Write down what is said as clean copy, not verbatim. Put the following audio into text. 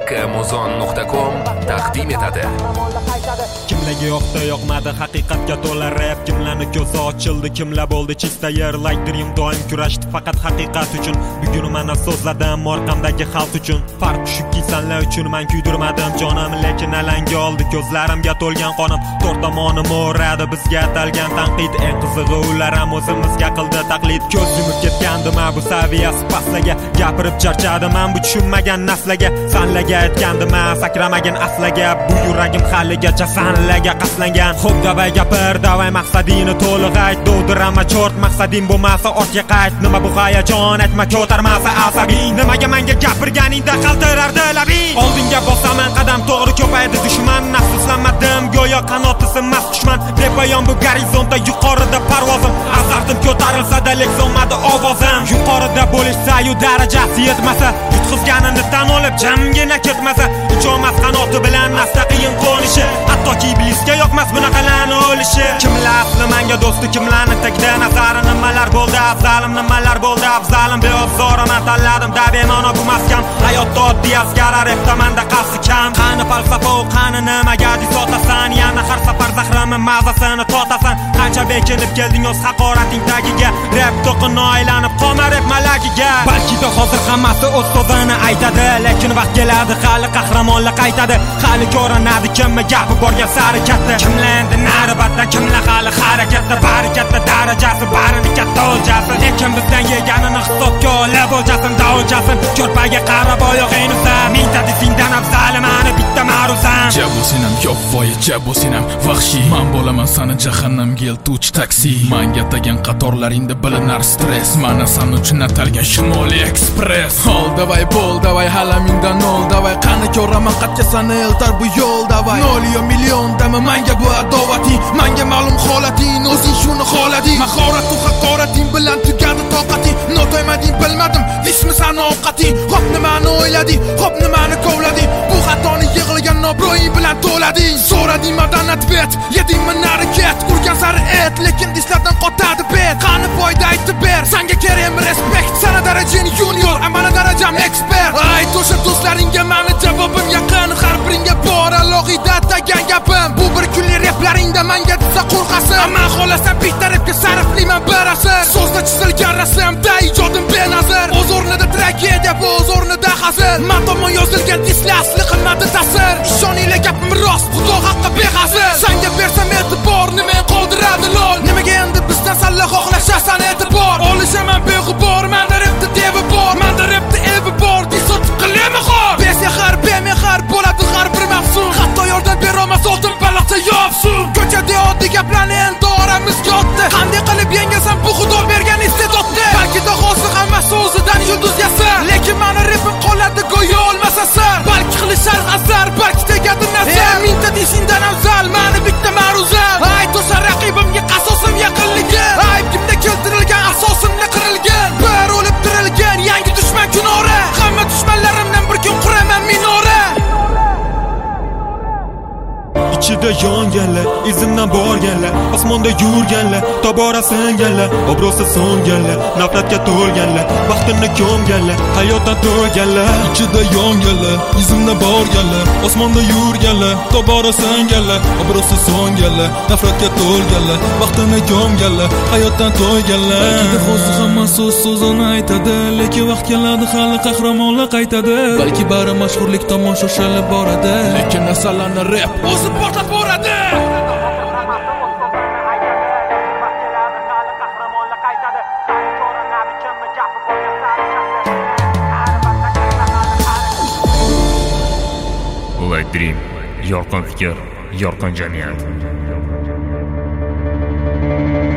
kmuzon.com taqdim etadi. Kimlarga yoqdi yoqmadi haqiqatga to'la rap, kimlarni ko'zi ochildi, kimlar bo'ldi chista yer, like dream doim kurashdi faqat haqiqat uchun. Bugun mana so'zladim orqamdagi xalq uchun. Farq shuki senlar uchun men kuydirmadim jonim, lekin alanga oldi ko'zlarimga to'lgan qonim. To'rt tomoni mo'radi bizga atalgan tanqid, eng qizig'i ular ham o'zimizga qildi taqlid. Ko'z yumib ketgandim bu saviyasi pastlaga, gapirib charchadim men bu tushunmagan naslaga. Sanlaga aytgandim sakramagan aslaga, bu yuragim haligacha sanlaga qaslangan. Xo'p davay gapir, davay maqsadingni to'liq ayt, dovdirama chort maqsading bo'lmasa ortga qayt. Nima bu hayajon, aytma ko'tarmasa asabing, nimaga menga gapirganingda qaltirardi labing. Oldinga bosaman qadam to'g'ri ko'paydi dushman, afsuslanmadim go'yo qanoti sinmas dushman. Bepoyon bu gorizonda yuqorida parvozim, azardim ko'tarilsa-da lekzonmadi ovozim. Yuqorida bo'lishsa-yu darajasi yetmasa, yutqizganini tan olib jamgina ketmasa, uchomas qanoti bilan asta qiyin qo'nishi, hattoki iblisga yoqmas bunaqalarni o'lishi. Kimlar asli menga do'sti, kimlarni tagda nazari, nimalar bo'ldi afzalim, nimalar bo'ldi afzalim. Beozorman tanladim da bema'no bu maskan, hayotda oddiy asgara repda menda qasi kam. Qani falsafa u qani nimaga disotasan, yana har safar zahrimni mazasini totasan. Qancha bekinib kelding o'z haqorating tagiga, rap to'qin aylanib qolma rap malagiga. Balki de hozir hammasi o'z so'zini aytadi, lekin vaqt keladi hali qahramonlik qaytadi. Hali ko'rinadi kimmi gapi borgan sari katta, kimlar endi naribatda, kimlar hali harakatda. Bari katta darajasi, barini katta o'ljasi, lekin bizdan yeganini hisobga olib o'ljasin da o'ljasin. Ko'rpaga qarab oyog'ingni uzab, mingta desingdan afzal mani bitta ma'ruzam. Jabusinam yo'q jabusinam vahshiy, men bo'laman sani jahannamga eltuvchi taksi. Menga atagan qatorlaringda bilinar stress, mana san uchun atalgan Shimoliy Express. Hol davay bol davay halamingdan nol davay, qani ko'raman qatga sani eltar bu yo'l davay. 0 yo million dami menga bu adovating, menga ma'lum holating, o'zing shuni xohlading. Mahorat u haqorating bilan tugadi toqating, notoymading bilmadim ismi sani ovqating. Hop nimani o'ylading, hop nimani kovlading, bu xatoni yig'ilgan nobro'ying bilan to'lading. So'rading madaniyat bet, yedingmi nariket, urgan sari et, lekin dislardan qotadi bet. Qani foyda aytib ber, senga kerakmi respekt, sana darajang junior, amana darajam expert. Ayt o'sha do'stlaringga mani javobim yaqin, har biringga bor alohida atagan gapim. Bu bir kunli replaringda menga desa qo'rqasin, ammo xohlasan bitta repga sarflayman birasi. So'zda chizilgan rasmda ijodim benazir, o'z o'rnida tragediya, bu o'z o'rnida hazil. Men tomon yozilgan dislar asli qilmadi ta'sir, ishoninglar gapim rost, xudo haqqi behazil. Senga bersam e'tibor, nima qoldiradi lol, nimaga endi bizdan salla xohlashasan e'tibor. Olishaman beg'ubor, menda repda devi bor, menda repda evi bor, disot qilemi xor. Besehar bemehar bo'ladi har bir mavsum, hatto yordam berolmas oltin baliqcha yopsun. Ko'chada oddiy gaplarni endi oramizga otdi, qanday qilib yengasan bu xudo bergan iste'dodni. Balki de hozir hammasi o'zidan yulduz yasar, lekin meni repim qoladi go'yo olmasa sir. Balki qilishar azar, balki tegadi nazar, mingta desingdan afzal meni bitta ma'ruzam. Ayt o'sha raqibimga qasosim yaqinligi, ayb kimda keltirilgan asosimni qirilgan, bir o'lib tirilgan yangi dushman kunora. Hamma dushmanlarimdan bir kun quraman minora. Ichida yonganlar, izimdan borganlar, osmonda yurganlar, tobora singanlar, obro'si so'nganlar, nafratga to'lganlar, baxtini ko'mganlar, hayotdan to'lganlar. Ichida yonganlar, izimdan borganlar, osmonda yurganlar, tobora singanlar, obro'si so'nganlar, nafratga to'lganlar, baxtini ko'mganlar, hayotdan to'yganlar. Balki hozir hamma so'zini aytadi, lekin vaqt keladi hali qahramonlar qaytadi. Balki bari mashhurlik tomon shoshilib boradi, lekin nasallarni rap o'zi portlat boradi. Like Dream, yorqin fikr, yorqin jamiyat.